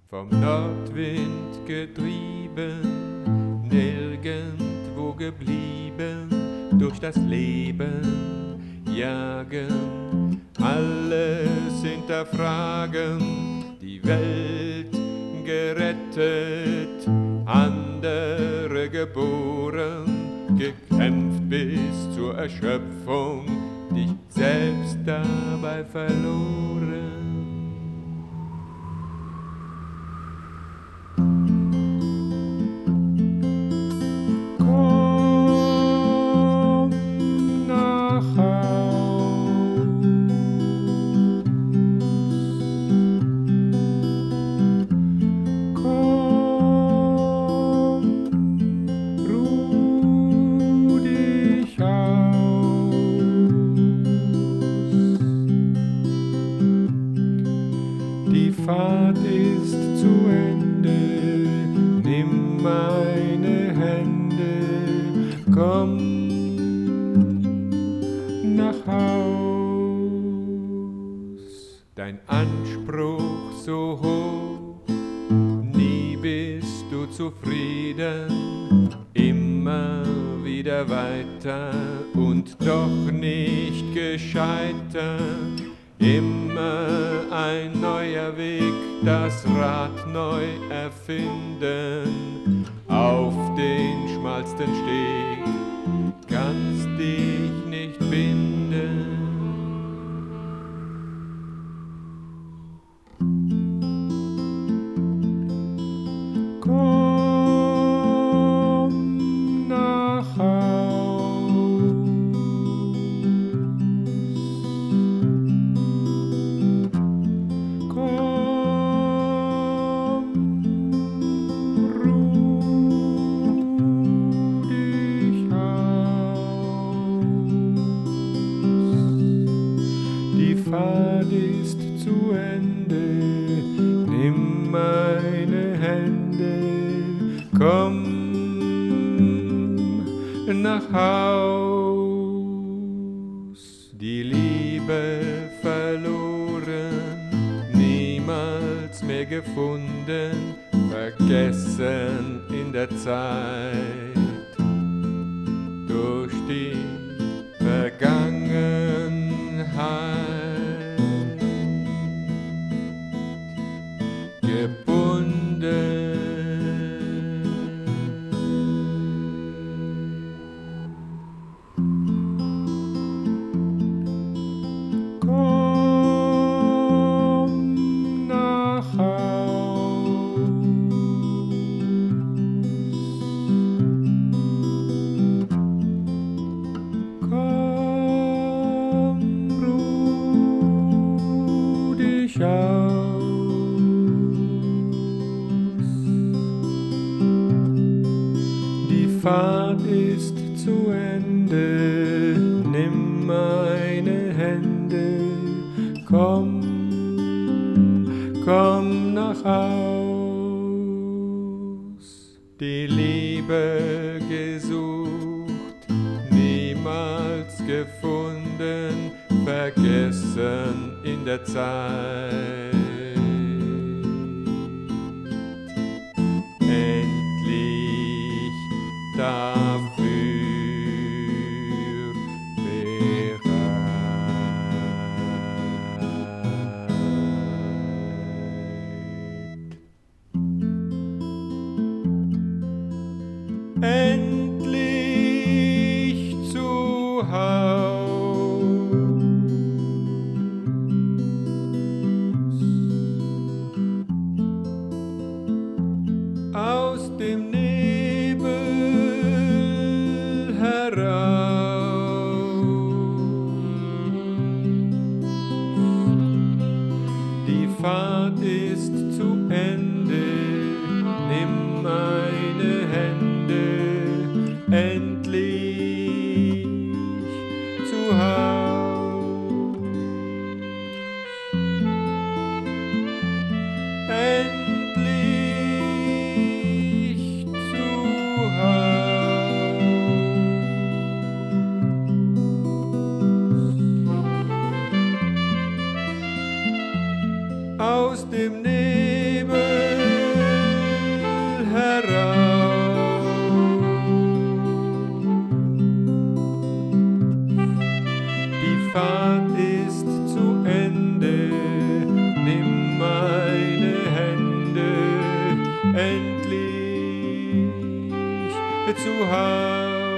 Vom Nordwind getrieben, nirgendwo geblieben, durch das Leben jagen, alles hinterfragen, die Welt gerettet, andere geboren, gekämpft bis zur Erschöpfung, dich selbst dabei verloren. Die Fahrt ist zu Ende, nimm meine Hände, komm nach Haus. Dein Anspruch so hoch, nie bist du zufrieden, immer wieder weiter und doch nicht gescheiter. Immer ein neuer Weg, das Rad neu erfinden. Auf den schmalsten Steg kannst dich nicht binden. Komm nach Haus. Die Fahrt ist zu Ende, nimm meine Hände, komm nach Haus. Die Liebe verloren, niemals mehr gefunden, vergessen in der Zeit, durch die Vergangenheit gebunden. Komm nach Haus. Komm, ruh dich aus. Die Fahrt ist zu Ende, nimm meine Hände, komm, komm nach Haus. Die Liebe gesucht, niemals gefunden, vergessen in der Zeit. Endlich dafür bereit. Endlich zu Haus. Aus dem Nebel heraus. Die Fahrt ist zu Ende, nimm meine Hände, zu Haus.